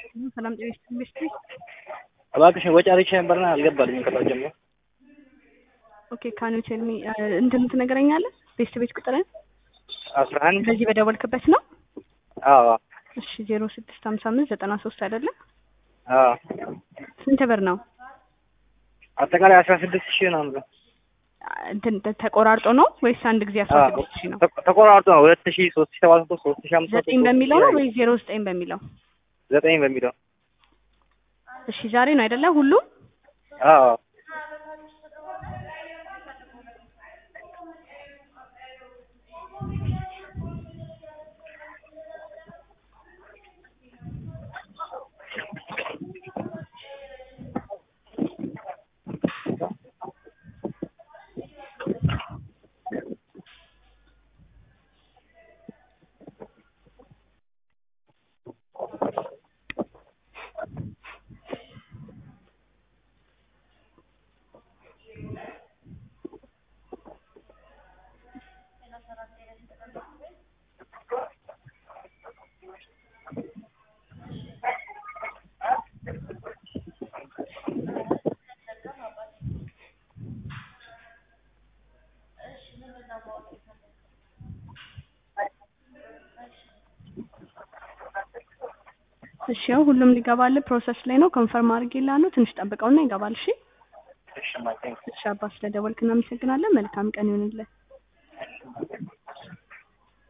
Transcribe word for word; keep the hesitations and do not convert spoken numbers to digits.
ሰላም ጤና ይስጥልኝ። እባክሽን ወጪ አርግቼ ነበርና አልገባልኝም ከታች ጀምሮ። ኦኬ ካን ዩ ቴል ሚ እንትን ትነግረኛለህ? ቤስት ቤት ቁጥርን አስራ አንድ በዚህ በደወልክበት ነው? አዎ እሺ ዜሮ ስድስት ሃምሳ አምስት ዘጠና ሶስት አይደለ? አዎ ስንት ብር ነው? አጠቃላይ አስራ ስድስት ሺህ ነው። እንትን ተቆራርጦ ነው ወይስ አንድ ጊዜ አስራ ስድስት ሺህ ነው? ተቆራርጦ ነው። ሁለት ሺህ ሶስት ሺህ ሰባት መቶ ሶስት ሺህ አምስት መቶ ዘጠኝ በሚለው ነው ወይስ ዜሮ ዘጠኝ በሚለው? ዘጠኝ በሚለው። እሺ ዛሬ ነው አይደለ ሁሉም? አዎ እሺ ያው ሁሉም ሊገባል ፕሮሰስ ላይ ነው። ኮንፈርም አድርጌልሃለሁ። ትንሽ ጠብቀውና ይገባል። እሺ እሺ ማለት ነው። እሺ አባ ስለደወልክ እናመሰግናለን። መልካም ቀን ይሁንልህ።